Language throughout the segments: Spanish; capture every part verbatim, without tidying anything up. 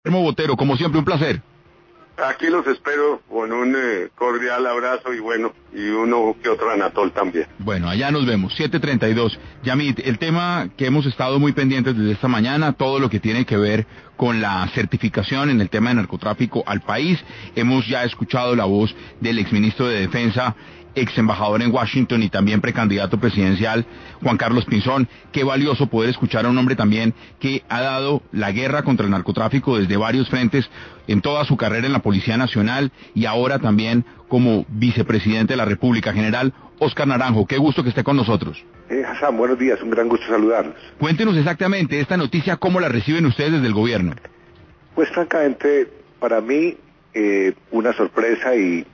Guillermo Botero, como siempre, un placer. Aquí los espero con un eh, cordial abrazo y bueno, y uno que otro Anatol también. Bueno, allá nos vemos, siete treinta y dos. Yamit, el tema que hemos estado muy pendientes desde esta mañana, todo lo que tiene que ver con la certificación en el tema de narcotráfico al país. Hemos ya escuchado la voz del exministro de Defensa, ex embajador en Washington y también precandidato presidencial, Juan Carlos Pinzón. Qué valioso poder escuchar a un hombre también que ha dado la guerra contra el narcotráfico desde varios frentes en toda su carrera en la Policía Nacional y ahora también como vicepresidente de la República. General Óscar Naranjo, qué gusto que esté con nosotros. Eh, Hassan, buenos días, un gran gusto saludarlos. Cuéntenos exactamente esta noticia, ¿cómo la reciben ustedes desde el gobierno? Pues francamente, para mí, eh, una sorpresa y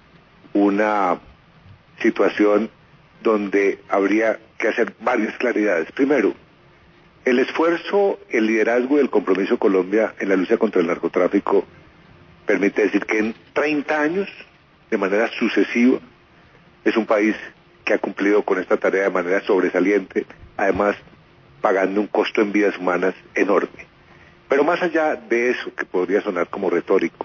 una situación donde habría que hacer varias claridades. Primero, el esfuerzo, el liderazgo y el compromiso de Colombia en la lucha contra el narcotráfico permite decir que en treinta años, de manera sucesiva, es un país que ha cumplido con esta tarea de manera sobresaliente, además pagando un costo en vidas humanas enorme. Pero más allá de eso, que podría sonar como retórico,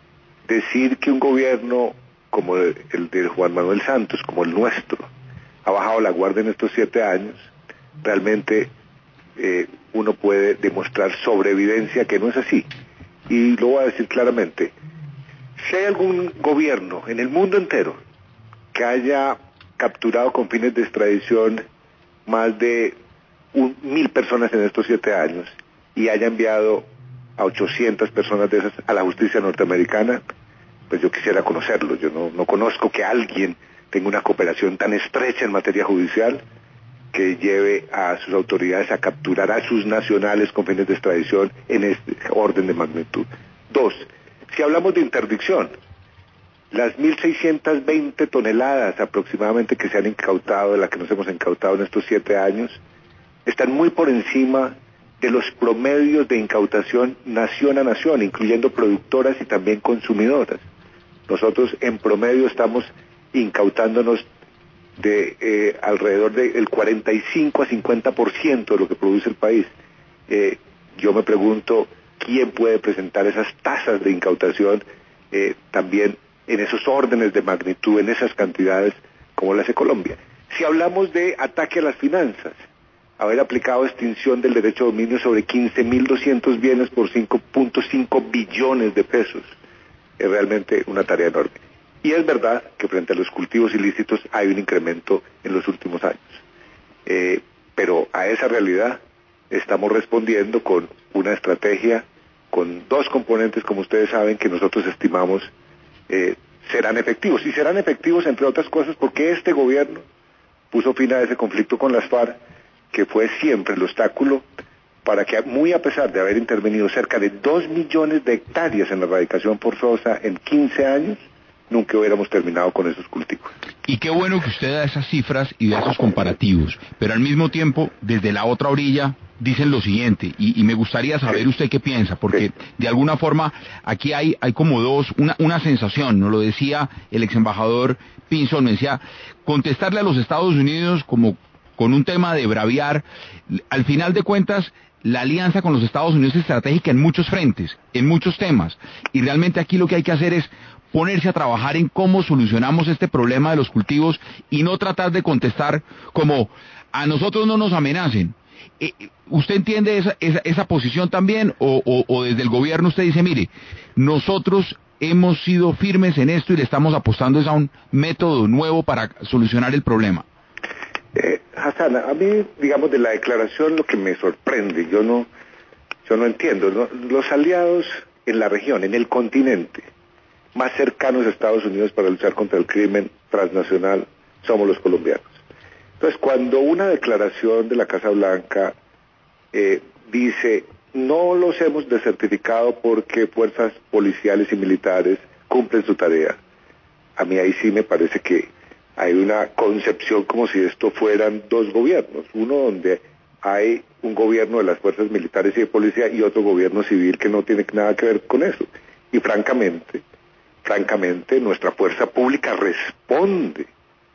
decir que un gobierno como el de Juan Manuel Santos, como el nuestro, ha bajado la guardia en estos siete años, realmente eh, uno puede demostrar sobrevivencia que no es así. Y lo voy a decir claramente, si hay algún gobierno en el mundo entero que haya capturado con fines de extradición más de un, mil personas en estos siete años y haya enviado a ochocientas personas de esas a la justicia norteamericana, pues yo quisiera conocerlo. Yo no, no conozco que alguien tenga una cooperación tan estrecha en materia judicial que lleve a sus autoridades a capturar a sus nacionales con fines de extradición en este orden de magnitud. Dos, si hablamos de interdicción, las mil seiscientas veinte toneladas aproximadamente que se han incautado, de las que nos hemos incautado en estos siete años, están muy por encima de los promedios de incautación nación a nación, incluyendo productoras y también consumidoras. Nosotros en promedio estamos incautándonos de eh, alrededor del cuarenta y cinco a cincuenta por ciento de lo que produce el país. Eh, yo me pregunto, ¿quién puede presentar esas tasas de incautación eh, también en esos órdenes de magnitud, en esas cantidades como las de Colombia? Si hablamos de ataque a las finanzas, haber aplicado extinción del derecho de dominio sobre quince mil doscientos bienes por cinco punto cinco billones de pesos, es realmente una tarea enorme. Y es verdad que frente a los cultivos ilícitos hay un incremento en los últimos años. Eh, pero a esa realidad estamos respondiendo con una estrategia, con dos componentes, como ustedes saben, que nosotros estimamos eh, serán efectivos. Y serán efectivos, entre otras cosas, porque este gobierno puso fin a ese conflicto con las FARC, que fue siempre el obstáculo para que, muy a pesar de haber intervenido cerca de dos millones de hectáreas en la erradicación forzosa en quince años, nunca hubiéramos terminado con esos cultivos. Y qué bueno que usted da esas cifras y da esos comparativos, pero al mismo tiempo, desde la otra orilla, dicen lo siguiente, y, y me gustaría saber Sí. usted qué piensa, porque Sí. de alguna forma aquí hay, hay como dos, una, una sensación, nos lo decía el ex embajador Pinzón, me decía, contestarle a los Estados Unidos como con un tema de braviar, al final de cuentas, la alianza con los Estados Unidos es estratégica en muchos frentes, en muchos temas, y realmente aquí lo que hay que hacer es ponerse a trabajar en cómo solucionamos este problema de los cultivos y no tratar de contestar como a nosotros no nos amenacen. Eh, ¿Usted entiende esa, esa, esa posición también o, o, o desde el gobierno usted dice, mire, nosotros hemos sido firmes en esto y le estamos apostando a un método nuevo para solucionar el problema? Eh, Hassan, a mí, digamos, de la declaración lo que me sorprende, yo no, yo no entiendo, ¿no? Los aliados en la región, en el continente, más cercanos a Estados Unidos para luchar contra el crimen transnacional, somos los colombianos. Entonces, cuando una declaración de la Casa Blanca eh, dice, no los hemos desertificado porque fuerzas policiales y militares cumplen su tarea, a mí ahí sí me parece que hay una concepción como si esto fueran dos gobiernos, uno donde hay un gobierno de las fuerzas militares y de policía y otro gobierno civil que no tiene nada que ver con eso. Y francamente, francamente, nuestra fuerza pública responde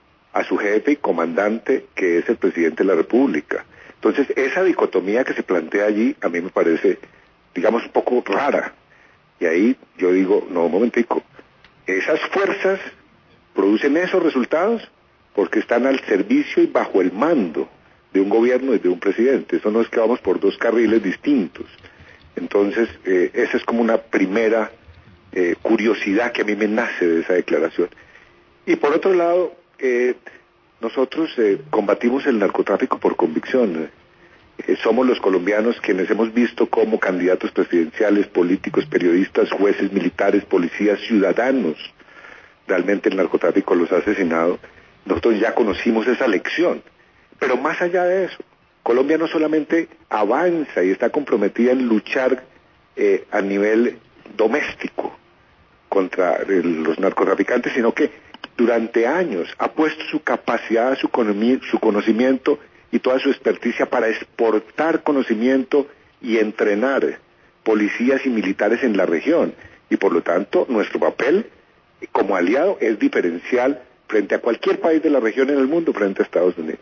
a su jefe y comandante, que es el presidente de la República. Entonces, esa dicotomía que se plantea allí, a mí me parece digamos, un poco rara. Y ahí yo digo, no, un momentico, esas fuerzas producen esos resultados porque están al servicio y bajo el mando de un gobierno y de un presidente. Eso no es que vamos por dos carriles distintos. Entonces, eh, esa es como una primera eh, curiosidad que a mí me nace de esa declaración. Y por otro lado, eh, nosotros eh, combatimos el narcotráfico por convicción. Eh, somos los colombianos quienes hemos visto cómo candidatos presidenciales, políticos, periodistas, jueces, militares, policías, ciudadanos, realmente el narcotráfico los ha asesinado. Nosotros ya conocimos esa lección. Pero más allá de eso, Colombia no solamente avanza y está comprometida en luchar eh, a nivel doméstico contra el, los narcotraficantes, sino que durante años ha puesto su capacidad, su, su conocimiento y toda su experticia para exportar conocimiento y entrenar policías y militares en la región. Y por lo tanto, nuestro papel como aliado es diferencial frente a cualquier país de la región en el mundo, frente a Estados Unidos.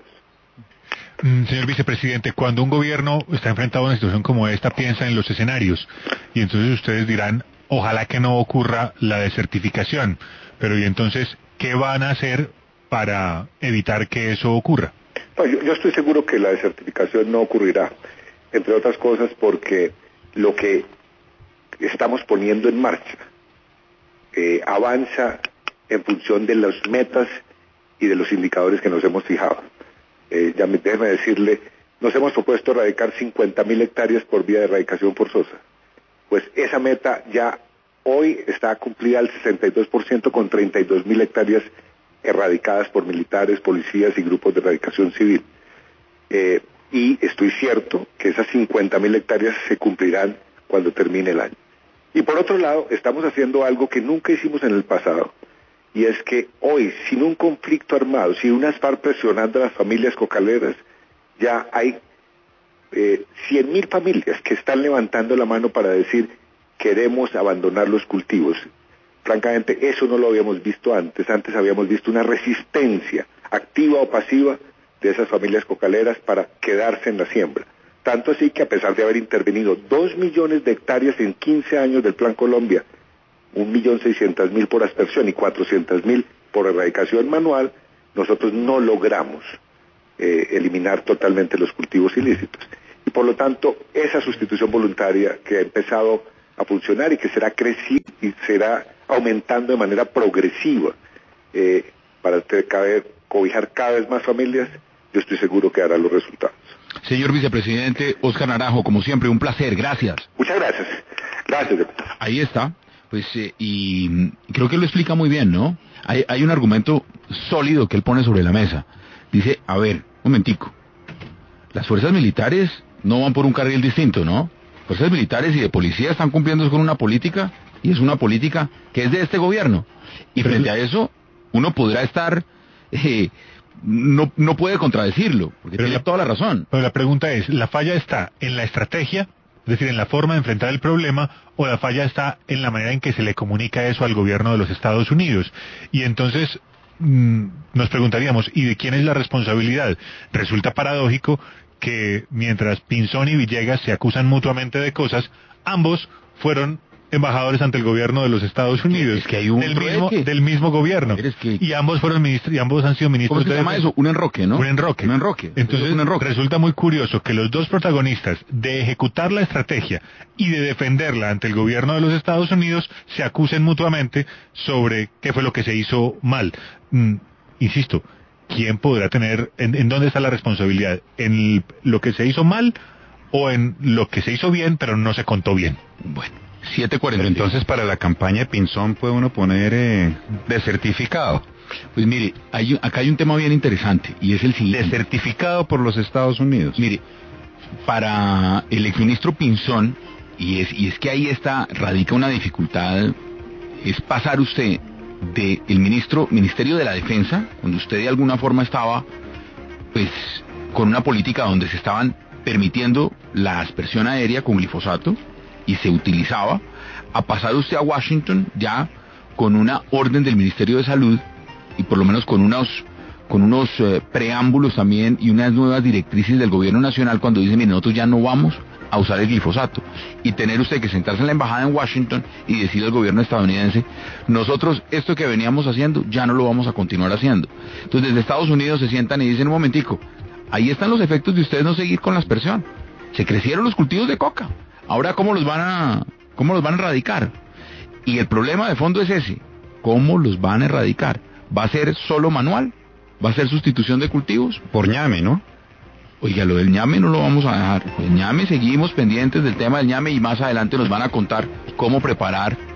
Señor vicepresidente, cuando un gobierno está enfrentado a una situación como esta, piensa en los escenarios, y entonces ustedes dirán, ojalá que no ocurra la desertificación, pero y entonces, ¿qué van a hacer para evitar que eso ocurra? No, yo, yo estoy seguro que la desertificación no ocurrirá, entre otras cosas porque lo que estamos poniendo en marcha eh, avanza en función de las metas y de los indicadores que nos hemos fijado. Eh, ya me, déjeme decirle, nos hemos propuesto erradicar cincuenta mil hectáreas por vía de erradicación forzosa. Pues esa meta ya hoy está cumplida al sesenta y dos por ciento con treinta y dos mil hectáreas erradicadas por militares, policías y grupos de erradicación civil. Eh, y estoy cierto que esas cincuenta mil hectáreas se cumplirán cuando termine el año. Y por otro lado, estamos haciendo algo que nunca hicimos en el pasado, y es que hoy, sin un conflicto armado, sin unas FARC presionando a las familias cocaleras, ya hay eh, cien mil familias que están levantando la mano para decir queremos abandonar los cultivos. Francamente, eso no lo habíamos visto antes. Antes habíamos visto una resistencia, activa o pasiva, de esas familias cocaleras para quedarse en la siembra. Tanto así que a pesar de haber intervenido dos millones de hectáreas en quince años del Plan Colombia, un millón seiscientos mil por aspersión y cuatrocientos mil por erradicación manual, nosotros no logramos eh, eliminar totalmente los cultivos ilícitos. Y por lo tanto, esa sustitución voluntaria que ha empezado a funcionar y que será creciendo y será aumentando de manera progresiva eh, para caber, cobijar cada vez más familias, yo estoy seguro que dará los resultados. Señor vicepresidente Óscar Naranjo, como siempre, un placer, gracias. Muchas gracias. Gracias. Ahí está. Pues, eh, y creo que lo explica muy bien, ¿no? Hay, hay un argumento sólido que él pone sobre la mesa. Dice, a ver, un momentico, las fuerzas militares no van por un carril distinto, ¿no? Fuerzas militares y de policía están cumpliendo con una política, y es una política que es de este gobierno. Y frente a eso, uno podrá estar, eh, no, no puede contradecirlo, porque pero tiene la, toda la razón. Pero la pregunta es, ¿la falla está en la estrategia? Es decir, en la forma de enfrentar el problema, o la falla está en la manera en que se le comunica eso al gobierno de los Estados Unidos. Y entonces mmm, nos preguntaríamos, ¿y de quién es la responsabilidad? Resulta paradójico que mientras Pinzón y Villegas se acusan mutuamente de cosas, ambos fueron embajadores ante el gobierno de los Estados Unidos, es que hay un del, mismo, del mismo gobierno, que... y ambos fueron ministros, y ambos han sido ministros. ¿Cómo se llama eso? Un enroque, ¿no? Un enroque. Un enroque. Entonces, un enroque. Resulta muy curioso que los dos protagonistas de ejecutar la estrategia y de defenderla ante el gobierno de los Estados Unidos se acusen mutuamente sobre qué fue lo que se hizo mal. Mm, insisto, ¿quién podrá tener, en, en dónde está la responsabilidad? ¿En lo que se hizo mal o en lo que se hizo bien pero no se contó bien? Bueno. siete cuarenta. Pero entonces para la campaña de Pinzón puede uno poner eh, desertificado. Pues mire, hay, acá hay un tema bien interesante y es el siguiente. Desertificado por los Estados Unidos. Mire, para el exministro Pinzón, y es, y es que ahí está, radica una dificultad, es pasar usted del ministro, Ministerio de la Defensa, cuando usted de alguna forma estaba, pues, con una política donde se estaban permitiendo la aspersión aérea con glifosato, y se utilizaba, a pasar usted a Washington ya con una orden del Ministerio de Salud y por lo menos con unos con unos eh, preámbulos también y unas nuevas directrices del gobierno nacional cuando dicen, mire, nosotros ya no vamos a usar el glifosato, y tener usted que sentarse en la embajada en Washington y decirle al gobierno estadounidense, nosotros esto que veníamos haciendo ya no lo vamos a continuar haciendo. Entonces desde Estados Unidos se sientan y dicen, un momentico, ahí están los efectos de ustedes no seguir con la aspersión. Se crecieron los cultivos de coca, ahora cómo los van a cómo los van a erradicar. Y el problema de fondo es ese, ¿cómo los van a erradicar? ¿Va a ser solo manual? ¿Va a ser sustitución de cultivos? Por ñame, ¿no? Oiga, lo del ñame no lo vamos a dejar. El ñame, seguimos pendientes del tema del ñame y más adelante nos van a contar cómo preparar